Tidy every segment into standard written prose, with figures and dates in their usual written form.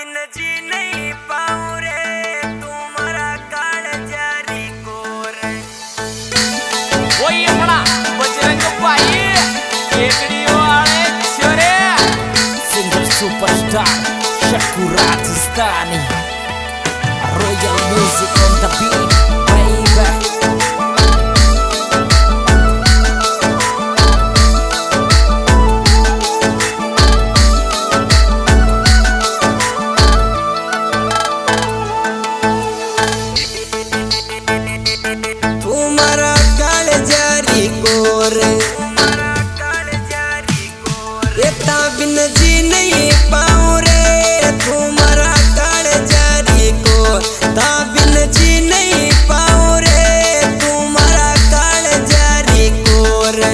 बिन जी नहीं पाऊं रे तुम्हारा काल जारी को रे। वो ये बड़ा बजरंग भाई केकड़ी वाले छोरे singer superstar Shakur Ratistani Royal Music on the beat baby. तुम्हारा काल जारी को रे रेता बिन जी नहीं पाऊं रे तुम्हारा काल जारी को ता बिन जी नहीं पाऊं रे तुम्हारा काल जारी को रे।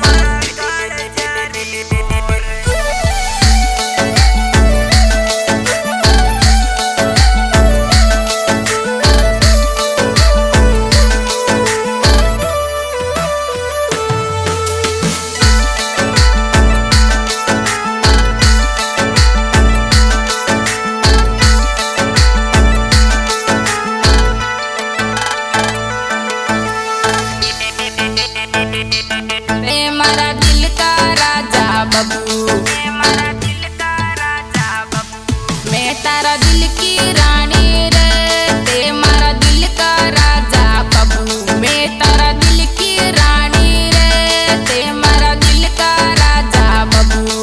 मेरा दिल का राजा बबू मैं तारा दिल की रानी रे ते मारा दिल का राजा बबू मैं तारा दिल की रानी रे ते मारा दिल का राजा बबू।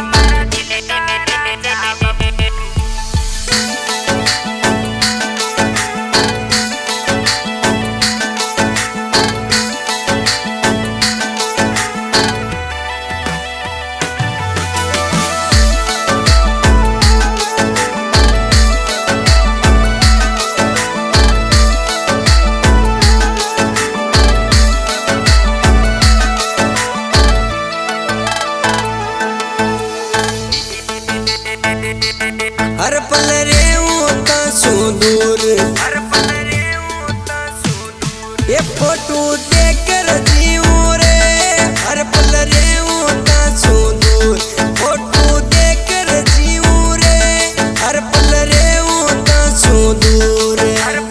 हर पल रे दूर ये फोटो देखकर जीऊं रे हर पल रे दूर फोटो देखकर जीऊं रे हर पल रे दूर।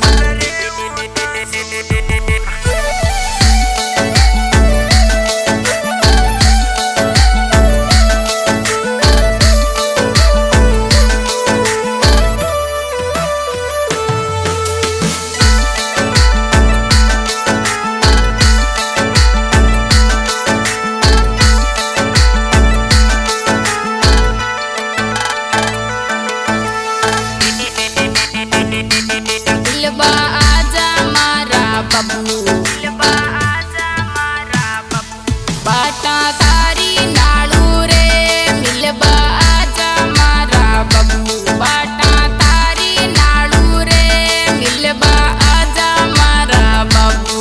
दिलबा आजा मारा बबू बाटा तारी नाड़ू रे मिलबा आजा मारा बबू बाटा तारी नाड़ू रे मिलबा आजा मारा बबू।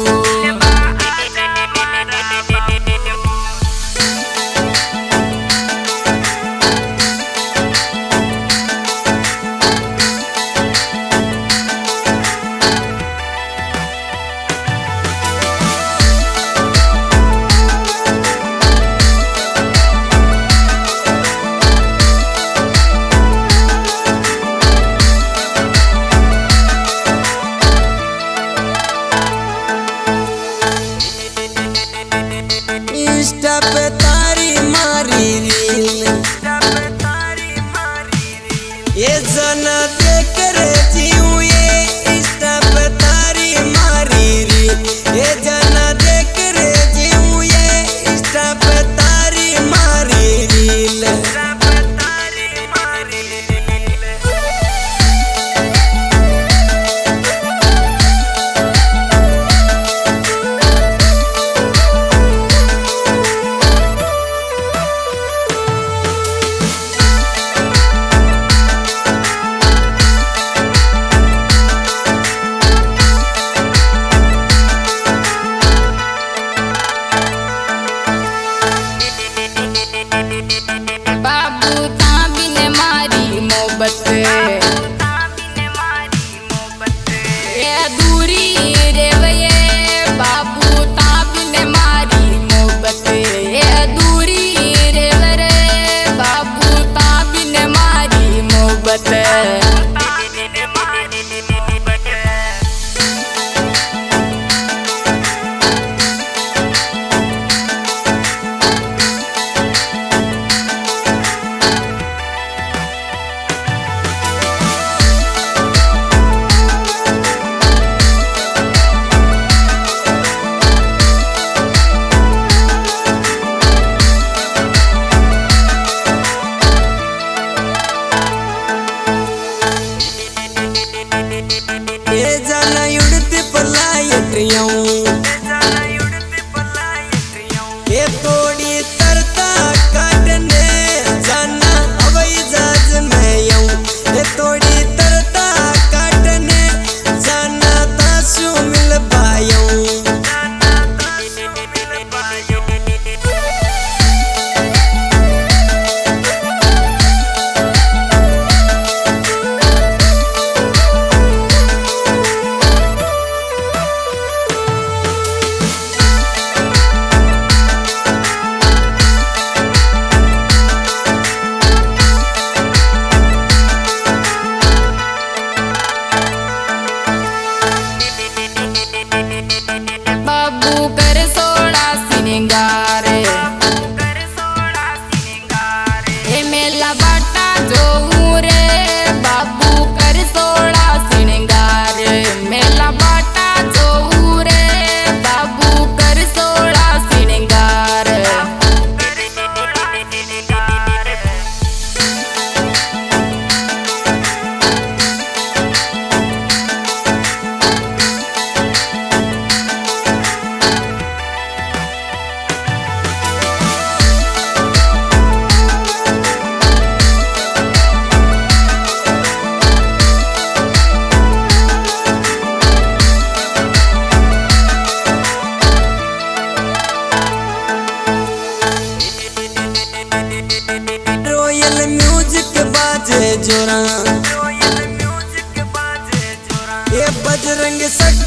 इंस्टा पे तारी मारी रील ये जना देखकर जीऊं ये इंस्टा पे तारी मारी रील ये जना देखकर जीऊं ये इंस्टा पे तारी मारी रील। बाबू ताबिन मारी मोहब्बत ये दूरी रे वये बाबू ताबिन मारी मोहब्बत ये दूरी रे वरे बाबू ताबिन मारी मोहब्बत। ये जाना उड़ती पलायटियों ये थोड़ी तरता काटने जाना हवाई जहाज में यूं ये थोड़ी तरता काटने जाना तासु मिल पायूं बाबू कर सोड़ा सिंगार ए मेला बाटा जो रे बाबू कर सोड़ा सिंगार मेला बाटा जो रे बाबू कर सोड़ा सिंगार रॉयल म्यूजिक बाजे जोरा ये बजरंग सट